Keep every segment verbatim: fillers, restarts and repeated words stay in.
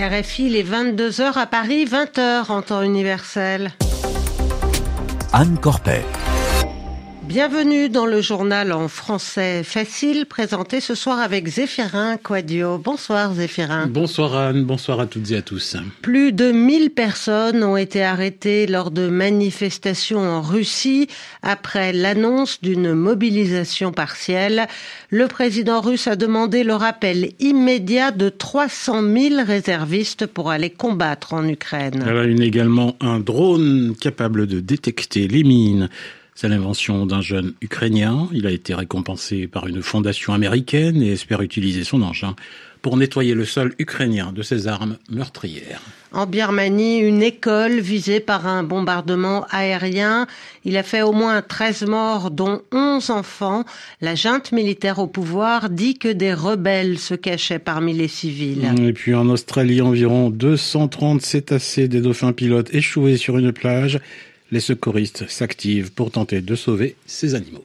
R F I, les vingt-deux heures à Paris, vingt heures en temps universel. Anne Corpet. Bienvenue dans le journal en français facile, présenté ce soir avec Zéphirin Quadio. Bonsoir Zéphirin. Bonsoir Anne, bonsoir à toutes et à tous. Plus de mille personnes ont été arrêtées lors de manifestations en Russie après l'annonce d'une mobilisation partielle. Le président russe a demandé le rappel immédiat de trois cent mille réservistes pour aller combattre en Ukraine. Elle a une également un drone capable de détecter les mines. C'est l'invention d'un jeune Ukrainien. Il a été récompensé par une fondation américaine et espère utiliser son engin pour nettoyer le sol ukrainien de ses armes meurtrières. En Birmanie, une école visée par un bombardement aérien. Il a fait au moins treize morts, dont onze enfants. La junte militaire au pouvoir dit que des rebelles se cachaient parmi les civils. Et puis en Australie, environ deux cent trente cétacés des dauphins pilotes échoués sur une plage. Les secouristes s'activent pour tenter de sauver ces animaux.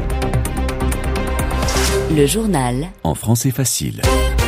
Le journal en français facile.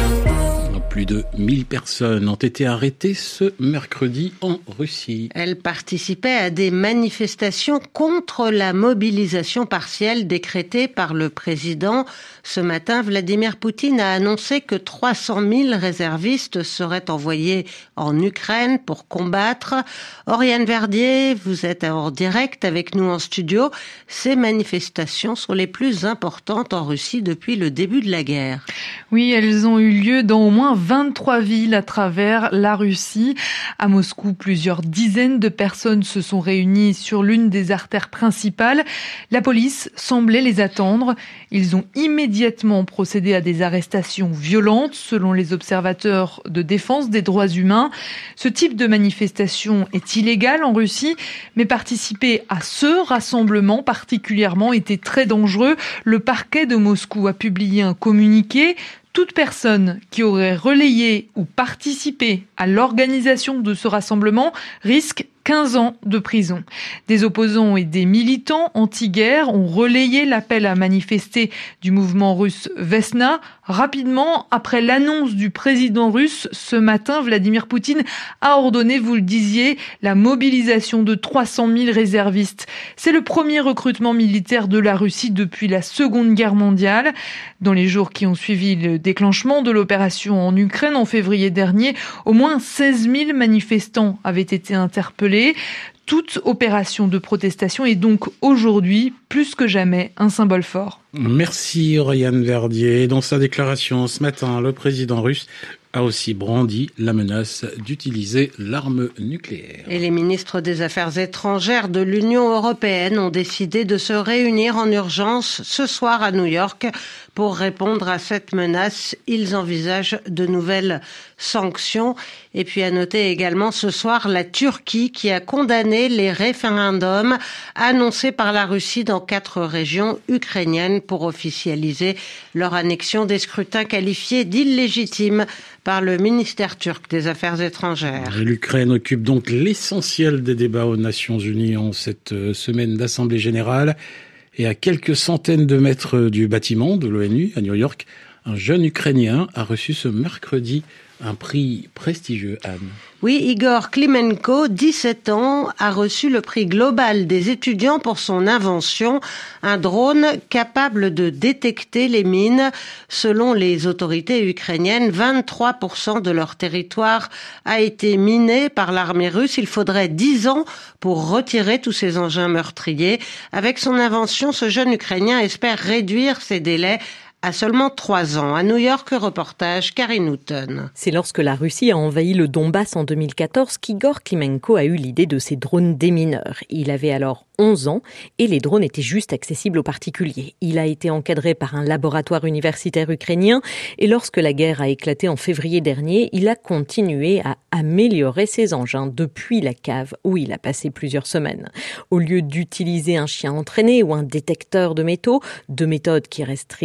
Plus de mille personnes ont été arrêtées ce mercredi en Russie. Elles participaient à des manifestations contre la mobilisation partielle décrétée par le président. Ce matin, Vladimir Poutine a annoncé que trois cent mille réservistes seraient envoyés en Ukraine pour combattre. Oriane Verdier, vous êtes en direct avec nous en studio. Ces manifestations sont les plus importantes en Russie depuis le début de la guerre. Oui, elles ont eu lieu dans au moins vingt-trois villes à travers la Russie. À Moscou, plusieurs dizaines de personnes se sont réunies sur l'une des artères principales. La police semblait les attendre. Ils ont immédiatement procédé à des arrestations violentes, selon les observateurs de défense des droits humains. Ce type de manifestation est illégal en Russie, mais participer à ce rassemblement particulièrement était très dangereux. Le parquet de Moscou a publié un communiqué. Toute personne qui aurait relayé ou participé à l'organisation de ce rassemblement risque quinze ans de prison. Des opposants et des militants anti-guerre ont relayé l'appel à manifester du mouvement russe Vesna. Rapidement, après l'annonce du président russe, ce matin, Vladimir Poutine a ordonné, vous le disiez, la mobilisation de trois cent mille réservistes. C'est le premier recrutement militaire de la Russie depuis la Seconde Guerre mondiale. Dans les jours qui ont suivi le déclenchement de l'opération en Ukraine en février dernier, au moins seize mille manifestants avaient été interpellés. Toute opération de protestation est donc aujourd'hui, plus que jamais, un symbole fort. Merci Oriane Verdier. Dans sa déclaration ce matin, le président russe a aussi brandi la menace d'utiliser l'arme nucléaire. Et les ministres des Affaires étrangères de l'Union européenne ont décidé de se réunir en urgence ce soir à New York pour répondre à cette menace. Ils envisagent de nouvelles sanctions. Et puis à noter également ce soir la Turquie qui a condamné les référendums annoncés par la Russie dans quatre régions ukrainiennes pour officialiser leur annexion des scrutins qualifiés d'illégitimes par le ministère turc des Affaires étrangères. Et l'Ukraine occupe donc l'essentiel des débats aux Nations Unies en cette semaine d'Assemblée générale. Et à quelques centaines de mètres du bâtiment de l'ONU à New York, un jeune Ukrainien a reçu ce mercredi un prix prestigieux, Anne. Oui, Igor Klimenko, dix-sept ans, a reçu le prix global des étudiants pour son invention, un drone capable de détecter les mines. Selon les autorités ukrainiennes, vingt-trois pour cent de leur territoire a été miné par l'armée russe. Il faudrait dix ans pour retirer tous ces engins meurtriers. Avec son invention, ce jeune Ukrainien espère réduire ces délais à seulement trois ans. À New York, reportage Karine Houghton. C'est lorsque la Russie a envahi le Donbass en deux mille quatorze qu'Igor Klimenko a eu l'idée de ces drones démineurs. Il avait alors onze ans et les drones étaient juste accessibles aux particuliers. Il a été encadré par un laboratoire universitaire ukrainien et lorsque la guerre a éclaté en février dernier, il a continué à améliorer ses engins depuis la cave où il a passé plusieurs semaines. Au lieu d'utiliser un chien entraîné ou un détecteur de métaux, deux méthodes qui restent risquées,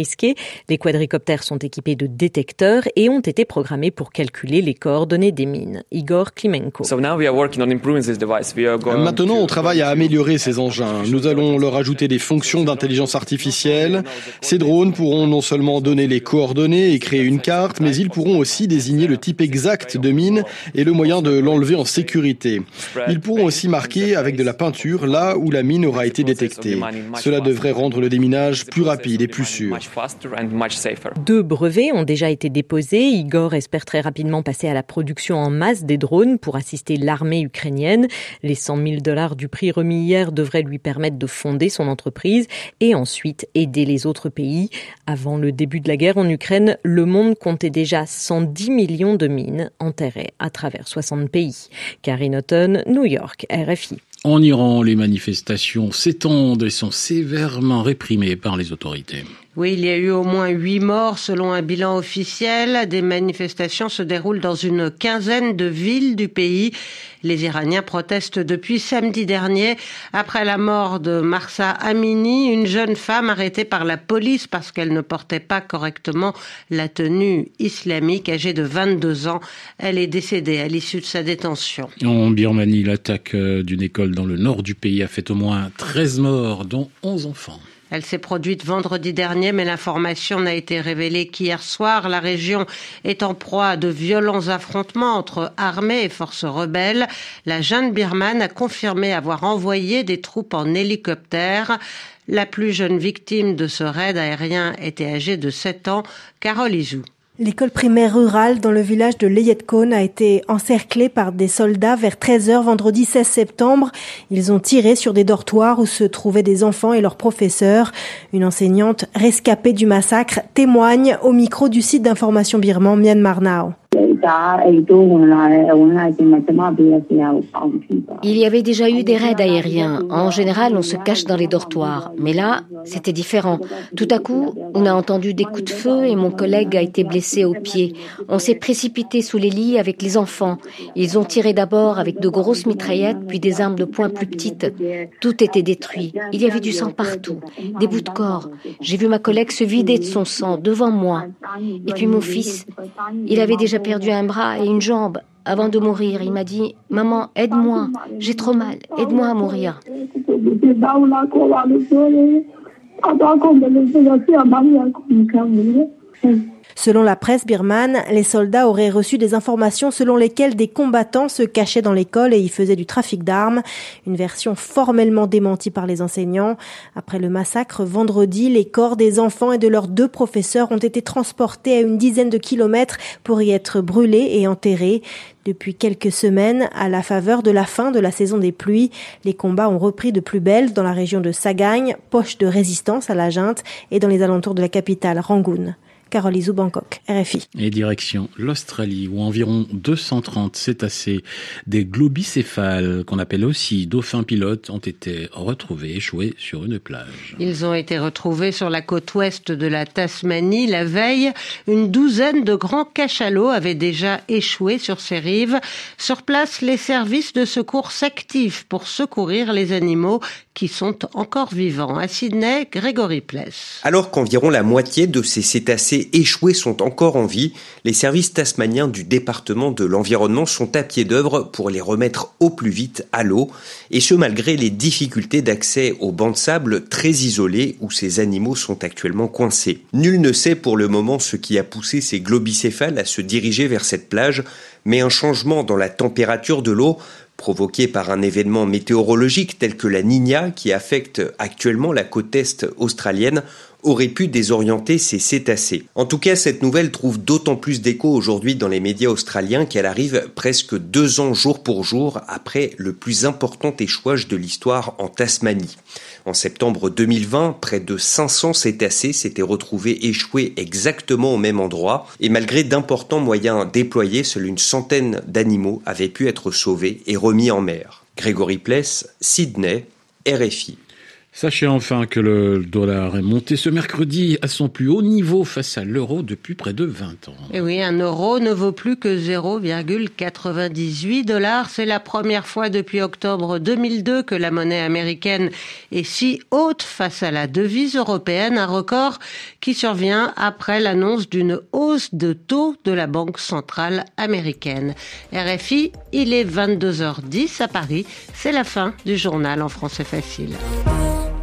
Les quadricoptères sont équipés de détecteurs et ont été programmés pour calculer les coordonnées des mines. Igor Klimenko. Maintenant, on travaille à améliorer ces engins. Nous allons leur ajouter des fonctions d'intelligence artificielle. Ces drones pourront non seulement donner les coordonnées et créer une carte, mais ils pourront aussi désigner le type exact de mine et le moyen de l'enlever en sécurité. Ils pourront aussi marquer avec de la peinture là où la mine aura été détectée. Cela devrait rendre le déminage plus rapide et plus sûr. Deux brevets ont déjà été déposés. Igor espère très rapidement passer à la production en masse des drones pour assister l'armée ukrainienne. Les cent mille dollars du prix remis hier devraient lui permettre de fonder son entreprise et ensuite aider les autres pays. Avant le début de la guerre en Ukraine, le monde comptait déjà cent dix millions de mines enterrées à travers soixante pays. Karine Houghton, New York, R F I. En Iran, les manifestations s'étendent et sont sévèrement réprimées par les autorités. Oui, il y a eu au moins huit morts selon un bilan officiel. Des manifestations se déroulent dans une quinzaine de villes du pays. Les Iraniens protestent depuis samedi dernier après la mort de Mahsa Amini, une jeune femme arrêtée par la police parce qu'elle ne portait pas correctement la tenue islamique. Âgée de vingt-deux ans, elle est décédée à l'issue de sa détention. En Birmanie, l'attaque d'une école dans le nord du pays a fait au moins treize morts, dont onze enfants. Elle s'est produite vendredi dernier, mais l'information n'a été révélée qu'hier soir. La région est en proie à de violents affrontements entre armées et forces rebelles. La junte birmane a confirmé avoir envoyé des troupes en hélicoptère. La plus jeune victime de ce raid aérien était âgée de sept ans, Carole Izou. L'école primaire rurale dans le village de Leyetcone a été encerclée par des soldats vers treize heures vendredi seize septembre. Ils ont tiré sur des dortoirs où se trouvaient des enfants et leurs professeurs. Une enseignante rescapée du massacre témoigne au micro du site d'information birman Myanmar Now. Il y avait déjà eu des raids aériens. En général, on se cache dans les dortoirs. Mais là, c'était différent. Tout à coup, on a entendu des coups de feu et mon collègue a été blessé au pied. On s'est précipité sous les lits avec les enfants. Ils ont tiré d'abord avec de grosses mitraillettes, puis des armes de poing plus petites. Tout était détruit. Il y avait du sang partout, des bouts de corps. J'ai vu ma collègue se vider de son sang devant moi. Et puis mon fils, il avait déjà perdu un bras et une jambe. Avant de mourir, il m'a dit « Maman, aide-moi, j'ai trop mal, aide-moi à mourir ». Selon la presse birmane, les soldats auraient reçu des informations selon lesquelles des combattants se cachaient dans l'école et y faisaient du trafic d'armes. Une version formellement démentie par les enseignants. Après le massacre, vendredi, les corps des enfants et de leurs deux professeurs ont été transportés à une dizaine de kilomètres pour y être brûlés et enterrés. Depuis quelques semaines, à la faveur de la fin de la saison des pluies, les combats ont repris de plus belle dans la région de Sagaing, poche de résistance à la junte, et dans les alentours de la capitale Rangoon. Carole Izou, Bangkok, R F I. Et direction l'Australie, où environ deux cent trente cétacés, des globicéphales, qu'on appelle aussi dauphins pilotes, ont été retrouvés échoués sur une plage. Ils ont été retrouvés sur la côte ouest de la Tasmanie. La veille, une douzaine de grands cachalots avaient déjà échoué sur ces rives. Sur place, les services de secours s'activent pour secourir les animaux qui sont encore vivants. À Sydney, Grégory Pless. Alors qu'environ la moitié de ces cétacés échoués sont encore en vie, les services tasmaniens du département de l'environnement sont à pied d'œuvre pour les remettre au plus vite à l'eau, et ce malgré les difficultés d'accès aux bancs de sable très isolés où ces animaux sont actuellement coincés. Nul ne sait pour le moment ce qui a poussé ces globicéphales à se diriger vers cette plage, mais un changement dans la température de l'eau provoqué par un événement météorologique tel que la Niña qui affecte actuellement la côte est australienne aurait pu désorienter ces cétacés. En tout cas, cette nouvelle trouve d'autant plus d'écho aujourd'hui dans les médias australiens qu'elle arrive presque deux ans jour pour jour après le plus important échouage de l'histoire en Tasmanie. En septembre deux mille vingt, près de cinq cents cétacés s'étaient retrouvés échoués exactement au même endroit et malgré d'importants moyens déployés, seule une centaine d'animaux avaient pu être sauvés et remis en mer. Grégory Pless, Sydney, R F I. Sachez enfin que le dollar est monté ce mercredi à son plus haut niveau face à l'euro depuis près de vingt ans. Et oui, un euro ne vaut plus que zéro virgule quatre-vingt-dix-huit dollars. C'est la première fois depuis octobre deux mille deux que la monnaie américaine est si haute face à la devise européenne, un record qui survient après l'annonce d'une hausse de taux de la Banque centrale américaine. R F I, il est vingt-deux heures dix à Paris. C'est la fin du journal en français facile.